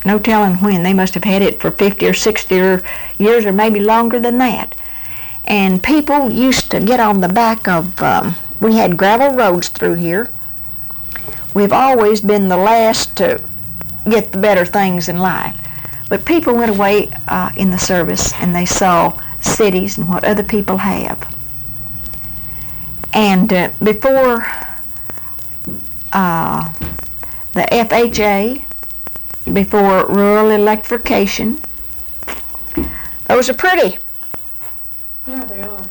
No telling when. They must have had it for 50 or 60 years or maybe longer than that. And people used to get on the back of, we had gravel roads through here. We've always been the last to get the better things in life. But people went away in the service and they saw cities and what other people have. And before the FHA, before rural electrification, those are pretty. Yeah, they are.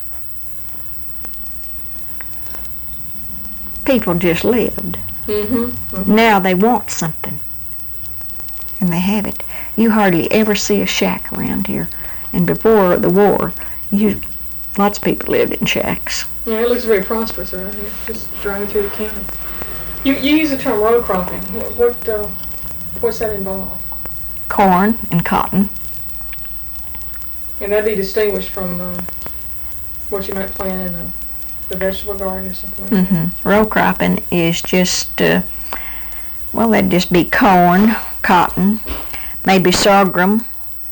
People just lived. Mm-hmm. Mm-hmm. Now they want something, and they have it. You hardly ever see a shack around here. And before the war, lots of people lived in shacks. Yeah, it looks very prosperous around here, just driving through the county. You use the term row cropping. What's that involve? Corn and cotton. And that'd be distinguished from what you might plant in the vegetable garden or something like that. Row cropping is just, that'd just be corn, cotton, maybe sorghum,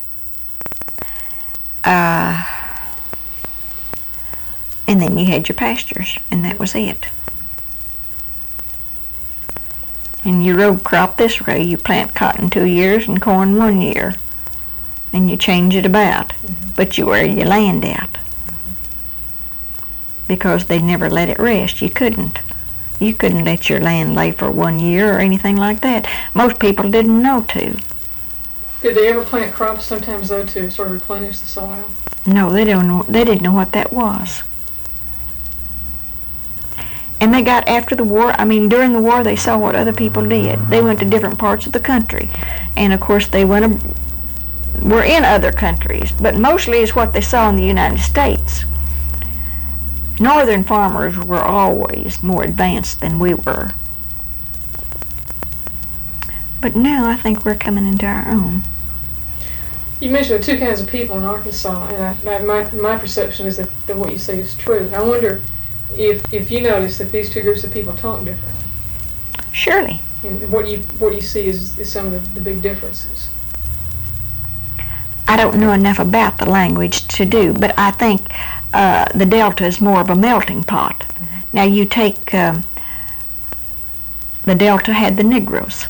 and then you had your pastures, and that was it. And you row crop this way. You plant cotton 2 years and corn 1 year, and you change it about, but you wear your land out. Because they never let it rest. You couldn't let your land lay for 1 year or anything like that. Most people didn't know to. Did they ever plant crops sometimes though to sort of replenish the soil? No, they didn't know what that was. And they got after the war, during the war they saw what other people did. They went to different parts of the country. And of course they were in other countries, but mostly it's what they saw in the United States. Northern farmers were always more advanced than we were. But now I think we're coming into our own. You mentioned the two kinds of people in Arkansas, and my perception is that what you say is true. I wonder if you notice that these two groups of people talk differently. Surely. And what you see is some of the big differences. I don't know enough about the language to do, but I think the Delta is more of a melting pot. Mm-hmm. Now you take, the Delta had the Negroes.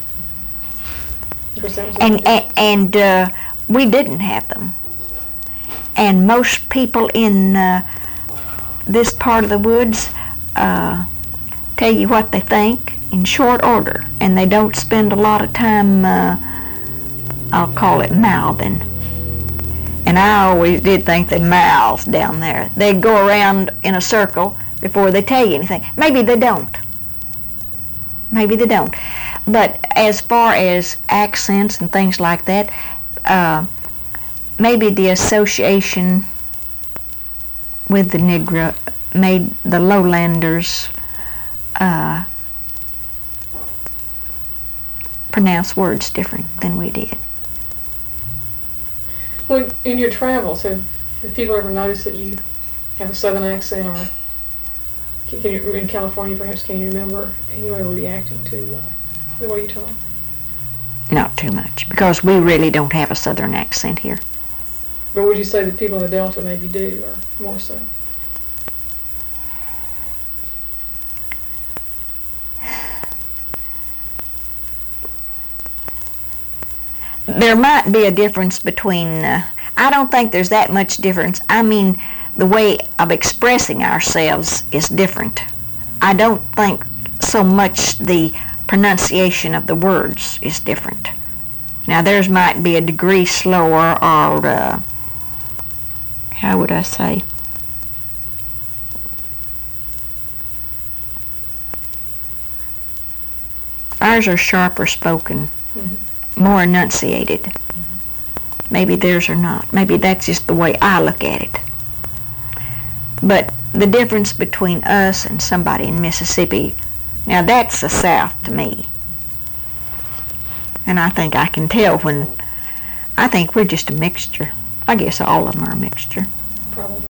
And we didn't have them. And most people in this part of the woods tell you what they think in short order, and they don't spend a lot of time, I'll call it mouthing. And I always did think they mouthed down there. They'd go around in a circle before they tell you anything. Maybe they don't. But as far as accents and things like that, maybe the association with the Negro made the lowlanders pronounce words different than we did. When in your travels, have people ever noticed that you have a southern accent, or in California perhaps, can you remember anyone reacting to the way you talk? Not too much, because we really don't have a southern accent here. But would you say that people in the Delta maybe do, or more so? There might be a difference between, I don't think there's that much difference. The way of expressing ourselves is different. I don't think so much the pronunciation of the words is different. Now theirs might be a degree slower, or how would I say? Ours are sharper spoken. More enunciated. Maybe theirs are not. Maybe that's just the way I look at it. But the difference between us and somebody in Mississippi, now that's the South to me. And I think I can tell I think we're just a mixture. I guess all of them are a mixture. Probably.